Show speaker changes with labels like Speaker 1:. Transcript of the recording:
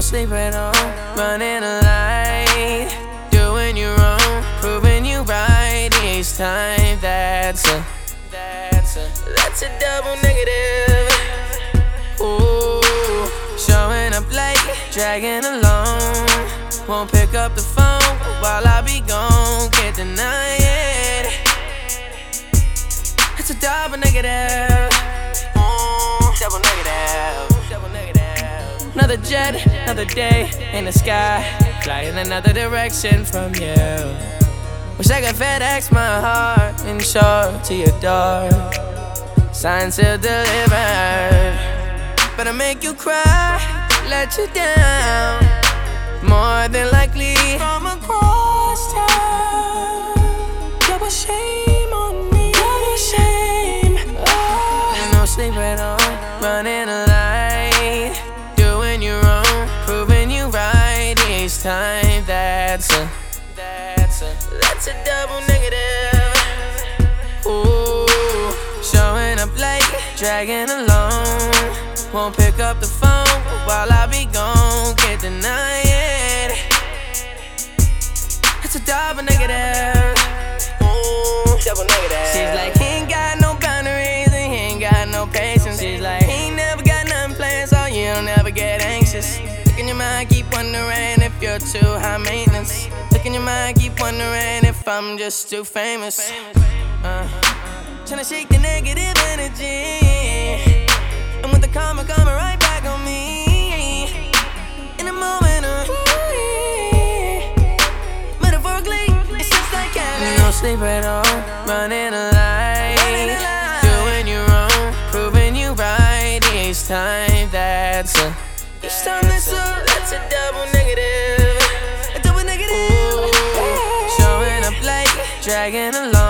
Speaker 1: sleep at home, running a light, doing you wrong, proving you right each time. That's a double negative. Ooh, showing up late, dragging along, won't pick up the phone while I be gone, can't deny it. It's a double negative. Double negative. Another jet, another day in the sky, flying another direction from you. Wish I could FedEx my heart and show it to your door. Signed, sealed, delivered. But I make you cry, let you down, more than likely from across town. Double shame on me, double shame. Oh. No sleep at home, running a light, doing you wrong, proving you right each time. That's a double negative. Ooh, showing up late, dragging along, won't pick up the phone while I be gone, can't deny it. It's a double negative. Ooh, double negative. She's like, he ain't got no boundaries and he ain't got no patience. She's like, he ain't never got nothing planned, so you don't ever get anxious. Look in your mind, keep wondering if you're too high maintenance. Look in your mind, keep wondering if I'm just too famous. Tryna shake the negative energy, and with the karma coming right back on me. In a moment of metaphorically, it's just like having no sleep at home, running a light, doing you wrong, proving you right each time. That's a double negative. A double negative. Ooh, showing up late, dragging along,